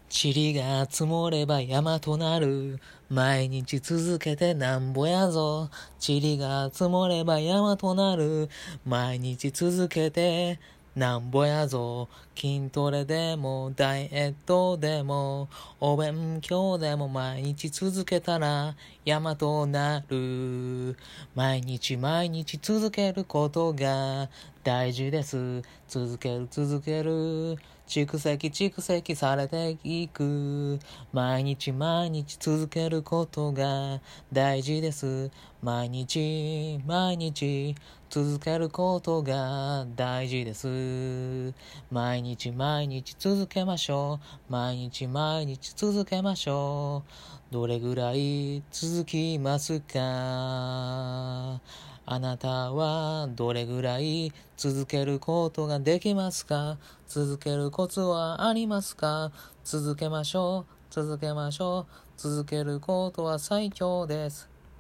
塵が積もれば山となる。毎日続けてなんぼやぞ。塵が積もれば山となる。毎日続けてなんぼやぞ。筋トレでもダイエットでもお勉強でも毎日続けたら山となる。毎日毎日続けることが大事です。続ける。蓄積されていく。毎日毎日続けることが大事です。毎日毎日続けることが大事です。毎日毎日続けましょう。毎日毎日続けましょう。どれぐらい続きますか？あなたはどれぐらい続けることができますか？続けるコツはありますか？続けましょう。続けることは最強です。